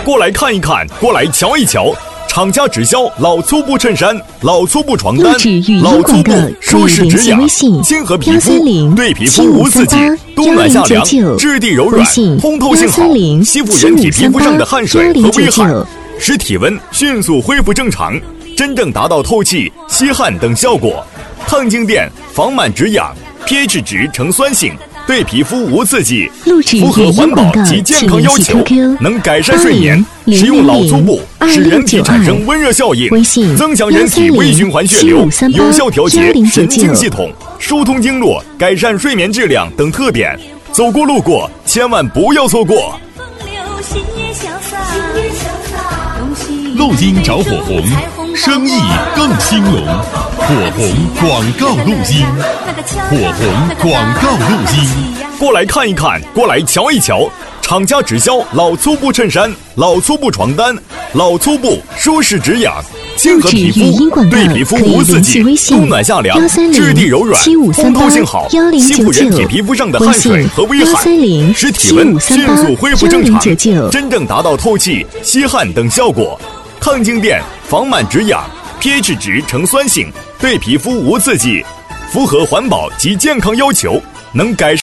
过来看一看，过来瞧一瞧。厂家直销老粗布衬衫、老粗布床单、老粗布舒适止痒，亲和皮肤，对皮肤无刺激，冬暖夏凉，质地柔软，通透性好，吸附人体皮肤上的汗水和微汗，使体温迅速恢复正常，真正达到透气、吸汗等效果。烫静电，防螨止痒 ，pH 值呈酸性。对皮肤无刺激，符合环保及健康要求，能改善睡眠。使用老粗布，使人体产生温热效应，增强人体微循环血流，有效调节神经系统，疏通经络，改善睡眠质量等特点。走过路过，千万不要错过。 录音找火红，生意更兴隆。火红广告录音，火红广告录音。 过来看一看，过来瞧一瞧。厂家直销老粗布衬衫、老粗布床单、老粗布舒适止痒，亲和皮肤，对皮肤无刺激，冬暖夏凉，质地柔软，通透性好，吸附人体皮肤上的汗水和微汗，使体温迅速恢复正常，真正达到透气、吸汗等效果。抗静电，防螨止痒 ，pH 值呈酸性，对皮肤无刺激，符合环保及健康要求，能改善